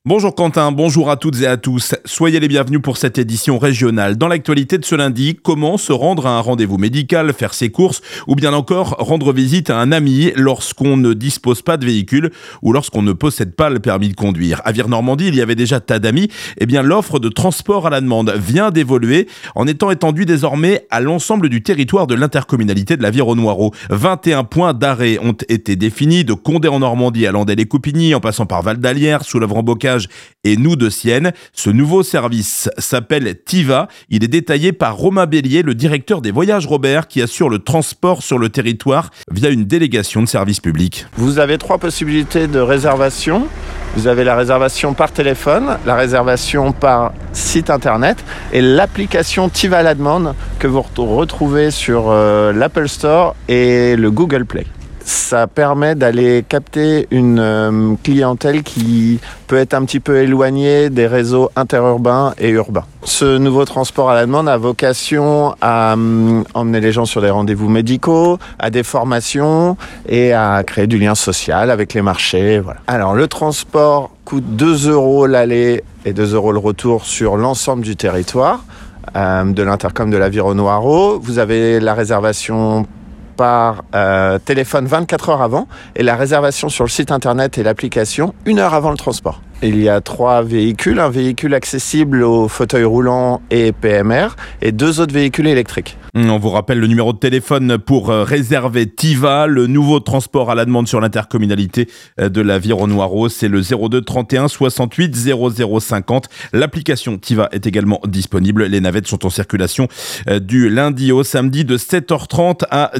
Bonjour Quentin, bonjour à toutes et à tous. Soyez les bienvenus pour cette édition régionale. Dans l'actualité de ce lundi, comment se rendre à un rendez-vous médical, faire ses courses ou bien encore rendre visite à un ami lorsqu'on ne dispose pas de véhicule ou lorsqu'on ne possède pas le permis de conduire. À Vire-Normandie, il y avait déjà tas d'amis. Eh bien, l'offre de transport à la demande vient d'évoluer en étant étendue désormais à l'ensemble du territoire de l'intercommunalité de la Vire-au-Noireau. 21 points d'arrêt ont été définis, de Condé en Normandie à Landais-les-Coupigny, en passant par Val d'Alière, Souleuvre-en-Bocage et Nous de Sienne. Ce nouveau service s'appelle Tiva. Il est détaillé par Romain Bélier, le directeur des Voyages Robert, qui assure le transport sur le territoire via une délégation de service public. Vous avez 3 possibilités de réservation. Vous avez la réservation par téléphone, la réservation par site internet et l'application Tiva à la demande que vous retrouvez sur l'Apple Store et le Google Play. Ça permet d'aller capter une clientèle qui peut être un petit peu éloignée des réseaux interurbains et urbains. Ce nouveau transport à la demande a vocation à emmener les gens sur des rendez-vous médicaux, à des formations et à créer du lien social avec les marchés. Voilà. Alors le transport coûte 2 € l'aller et 2 € le retour sur l'ensemble du territoire de l'intercom de la Vire-au-Noireau. Vous avez la réservation par téléphone 24 heures avant et la réservation sur le site internet et l'application 1 heure avant le transport. Il y a 3 véhicules, un véhicule accessible aux fauteuils roulants et PMR et 2 autres véhicules électriques. On vous rappelle le numéro de téléphone pour réserver Tiva, le nouveau transport à la demande sur l'intercommunalité de la Vire-au-Noireau. C'est le 02 31 68 00 50. L'application Tiva est également disponible. Les navettes sont en circulation du lundi au samedi de 7h30 à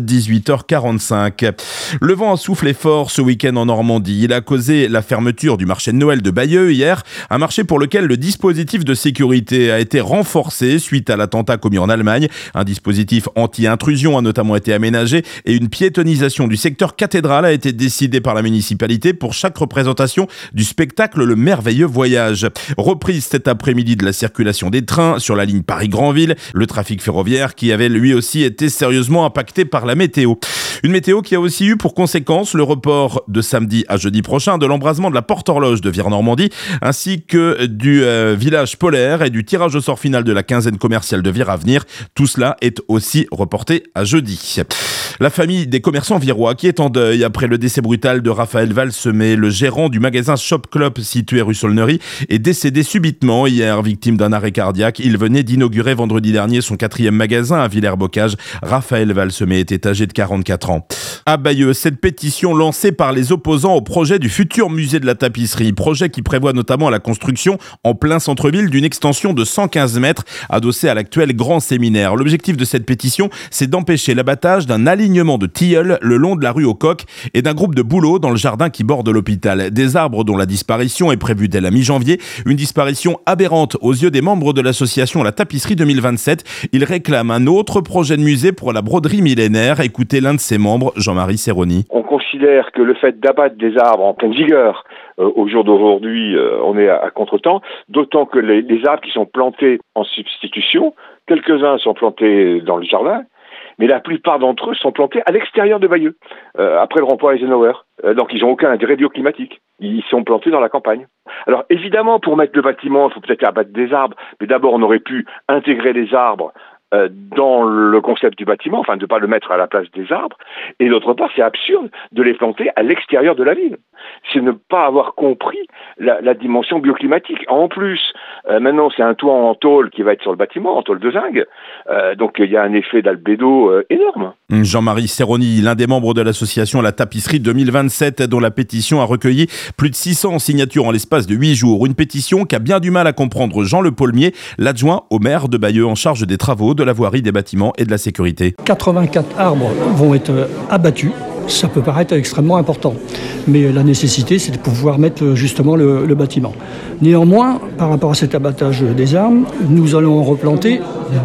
18h45. Le vent a soufflé fort ce week-end en Normandie. Il a causé la fermeture du marché de Noël de Bayeux hier, un marché pour lequel le dispositif de sécurité a été renforcé suite à l'attentat commis en Allemagne. Un dispositif anti-intrusion a notamment été aménagé et une piétonisation du secteur cathédrale a été décidée par la municipalité pour chaque représentation du spectacle Le Merveilleux Voyage. Reprise cet après-midi de la circulation des trains sur la ligne Paris-Granville, le trafic ferroviaire qui avait lui aussi été sérieusement impacté par la météo. Une météo qui a aussi eu pour conséquence le report de samedi à jeudi prochain de l'embrasement de la Porte-Horloge de Vire-Normandie ainsi que du village polaire et du tirage au sort final de la quinzaine commerciale de Vire-Avenir. Tout cela est aussi reporté à jeudi. La famille des commerçants virois qui est en deuil après le décès brutal de Raphaël Valsemé, le gérant du magasin Shop Club situé rue Saulnery, est décédé subitement hier, victime d'un arrêt cardiaque. Il venait d'inaugurer vendredi dernier son 4e magasin à Villers-Bocage. Raphaël Valsemé était âgé de 44 ans. À Bayeux, cette pétition lancée par les opposants au projet du futur musée de la tapisserie, projet qui prévoit notamment la construction en plein centre-ville d'une extension de 115 mètres adossée à l'actuel grand séminaire. L'objectif de cette pétition, c'est d'empêcher l'abattage d'un alignement de tilleuls le long de la rue aux Coqs et d'un groupe de bouleaux dans le jardin qui borde l'hôpital. Des arbres dont la disparition est prévue dès la mi-janvier, une disparition aberrante aux yeux des membres de l'association La Tapisserie 2027. Ils réclament un autre projet de musée pour la broderie millénaire. Écoutez l'un de ses membres, Jean-Marie Serroni. On considère que le fait d'abattre des arbres en pleine vigueur, au jour d'aujourd'hui, on est à contretemps, d'autant que les arbres qui sont plantés en substitution, quelques-uns sont plantés dans le jardin, mais la plupart d'entre eux sont plantés à l'extérieur de Bayeux, après le rond-point Eisenhower. Donc ils n'ont aucun intérêt bioclimatique. Ils sont plantés dans la campagne. Alors évidemment, pour mettre le bâtiment, il faut peut-être abattre des arbres, mais d'abord on aurait pu intégrer les arbres dans le concept du bâtiment, enfin de ne pas le mettre à la place des arbres, et d'autre part c'est absurde de les planter à l'extérieur de la ville. C'est ne pas avoir compris la dimension bioclimatique. En plus, maintenant c'est un toit en tôle qui va être sur le bâtiment, en tôle de zinc, donc il y a un effet d'albédo énorme. Jean-Marie Serroni, l'un des membres de l'association La Tapisserie 2027, dont la pétition a recueilli plus de 600 signatures en l'espace de 8 jours. Une pétition qu'a bien du mal à comprendre Jean Le Paulmier, l'adjoint au maire de Bayeux en charge des travaux, de la voirie, des bâtiments et de la sécurité. 84 arbres vont être abattus. Ça peut paraître extrêmement important, mais la nécessité, c'est de pouvoir mettre justement le bâtiment. Néanmoins, par rapport à cet abattage des arbres, nous allons en replanter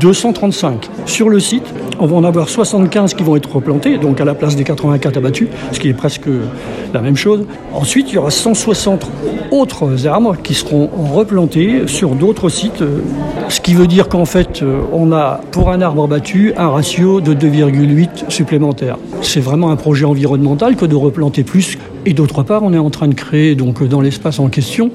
235. Sur le site, on va en avoir 75 qui vont être replantés, donc à la place des 84 abattus, ce qui est presque la même chose. Ensuite, il y aura 160 autres arbres qui seront replantés sur d'autres sites, ce qui veut dire qu'en fait, on a pour un arbre abattu un ratio de 2,8 supplémentaire. C'est vraiment un projet environnemental que de replanter plus. Et d'autre part, on est en train de créer donc dans l'espace en question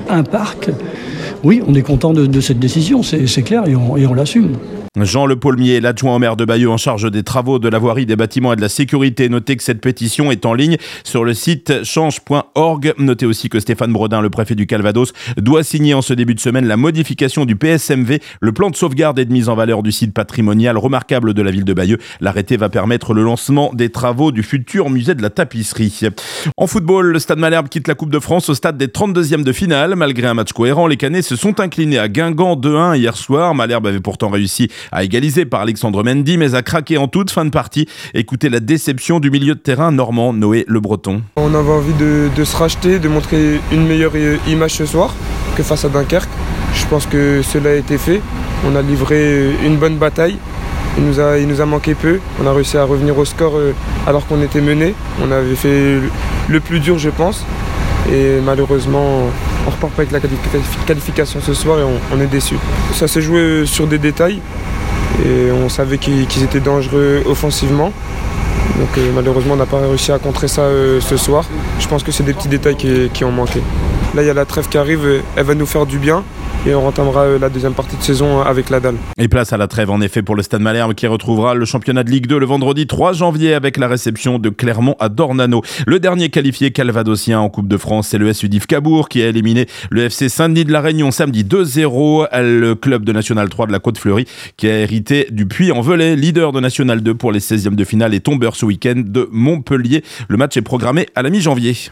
un parc. Oui, on est content de cette décision, c'est clair, et on l'assume. Jean Le Paulmier, l'adjoint au maire de Bayeux en charge des travaux, de la voirie, des bâtiments et de la sécurité. Notez que cette pétition est en ligne sur le site change.org. Notez aussi que Stéphane Brodin, le préfet du Calvados, doit signer en ce début de semaine la modification du PSMV, le plan de sauvegarde et de mise en valeur du site patrimonial remarquable de la ville de Bayeux. L'arrêté va permettre le lancement des travaux du futur musée de la tapisserie. En football, le Stade Malherbe quitte la Coupe de France au stade des 32e de finale. Malgré un match cohérent, les Canets se sont inclinés à Guingamp 2-1 hier soir. Malherbe avait pourtant réussi à égaliser par Alexandre Mendy, mais a craqué en toute fin de partie. Écoutez la déception du milieu de terrain normand, Noé Le Breton. On avait envie de se racheter, de montrer une meilleure image ce soir que face à Dunkerque. Je pense que cela a été fait. On a livré une bonne bataille. Il nous a manqué peu. On a réussi à revenir au score alors qu'on était mené. On avait fait le plus dur, je pense. Et malheureusement, on repart pas avec la qualification ce soir et on est déçus. Ça s'est joué sur des détails et on savait qu'ils étaient dangereux offensivement. Donc malheureusement, on n'a pas réussi à contrer ça ce soir. Je pense que c'est des petits détails qui ont manqué. Là, il y a la trêve qui arrive, elle va nous faire du bien. Et on entamera la deuxième partie de saison avec la dalle. Et place à la trêve en effet pour le Stade Malherbe qui retrouvera le championnat de Ligue 2 le vendredi 3 janvier avec la réception de Clermont à Dornano. Le dernier qualifié calvadosien en Coupe de France, c'est le SU Div Cabourg qui a éliminé le FC Saint-Denis de la Réunion samedi 2-0. Le club de National 3 de la Côte-Fleurie qui a hérité du Puy-en-Velay, leader de National 2 pour les 16e de finale et tombeur ce week-end de Montpellier. Le match est programmé à la mi-janvier.